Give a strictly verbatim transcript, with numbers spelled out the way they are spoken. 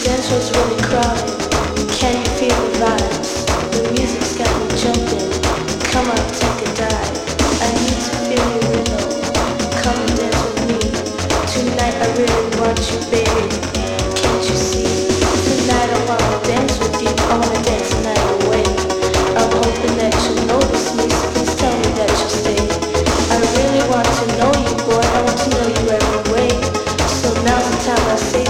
dance floor's really crowded. Can you feel the vibes? The music's got me jumping. Come on, take a dive. I need to feel your rhythm. Come and dance with me. Tonight I really want you, baby. Can't you see? Tonight I wanna dance with you. I wanna dance the night away. I'm hoping that you notice me, so please tell me that you stay. I really want to know you, boy. I want to know you every way. So now's the time I say